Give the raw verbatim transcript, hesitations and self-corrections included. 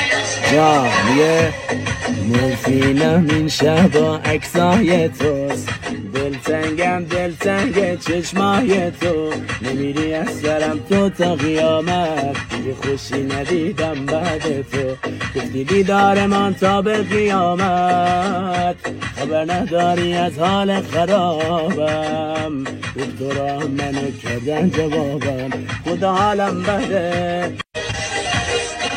جا میگه مورفینم این شبا عکسای توست، دلتنگم دلتنگ چشمای تو، نمیری از سرم تو تا قیامت، دیگه خوشی ندیدم بعد تو، گفتی دیدار من تا به قیامت، خبر نداری از حال خرابم، دکترا منو کردن جوابم، خدا حالم بده.